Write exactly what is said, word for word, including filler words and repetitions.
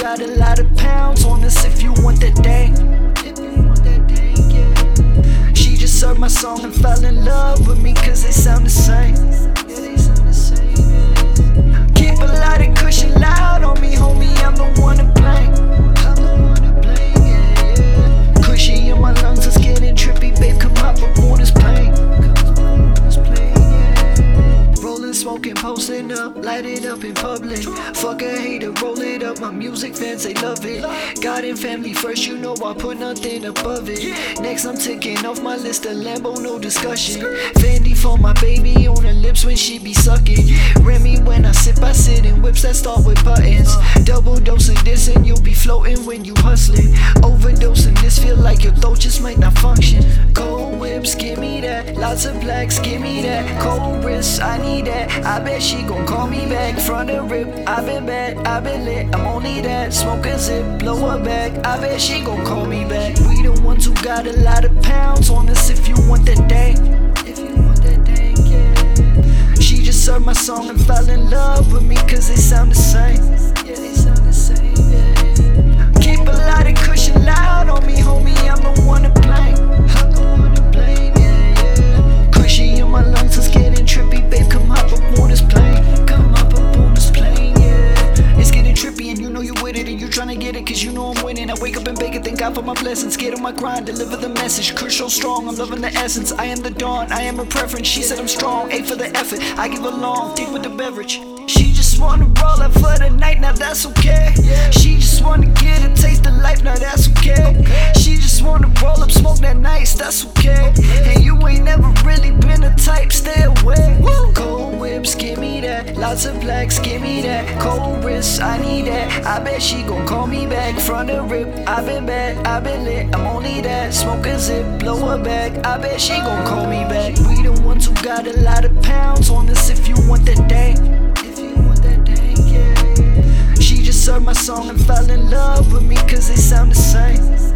got a lot of pounds on us if you want that dang. She just heard my song and fell in love with me cause they sound the same. Keep a lot of cushion loud on me, homie, I'm the one to blame. Cushy in my lungs, it's getting trippy, babe, come up on this plane. Rolling, smoking, posting up, light it up in public. Fuck a hater, roll it up, my music fans, they love it. God and family first, you know I put nothing above it. Next I'm ticking off my list, a Lambo, no discussion. Fendi for my baby on her lips when she be sucking. Remy when I sip, I sit in whips that start with buttons. Double dosing this and you'll be floating when you hustling. Overdosing this, feel like your throat just might not function. Cold whips, give me that. Lots of blacks, give me that. Cold wrists, I need that. I bet she gon' call me back. Front of rip, I been bad, I been lit, I'm only that. Smoke a zip, blow her back, I bet she gon' call me back. We the ones who got a lot of pounds on us if you want that dang. If you want that dang, yeah. She just heard my song and fell in love with me cause they sound the same. Yeah, they sound the same, yeah. Keep a lot of cushion loud on me, homie, I'm the one to blame. I'm the one to blame, yeah, yeah. Cushy in my lungs, it's getting trippy, babe, come hop up on this plane. Come up up on this plane, yeah. It's getting trippy and you know you with it and you tryna get it cause you know I'm winning. I wake up and bake it, thank God for my blessings. Get on my grind, deliver the message. Kush so strong, I'm loving the essence. I am the dawn, I am her preference. She said I'm strong, A for the effort. I give along, deep with the beverage. She just wanna roll up for the night, now that's okay. She just wanna get a taste of life, now that's okay. She just wanna roll up, smoke that nice, that's okay. And you ain't never really been a type, stay away. Cold whips, give me that. Lots of blacks, give me that. Cold wrists, I need that. I bet she gon' call me back. Front of rip, I been bad, I been lit, I'm only that. Smoke a zip, blow her back, I bet she gon' call me back. We the ones who got a lot of pounds on us if you want that dang. She just heard my song and fell in love with me cause they sound the same.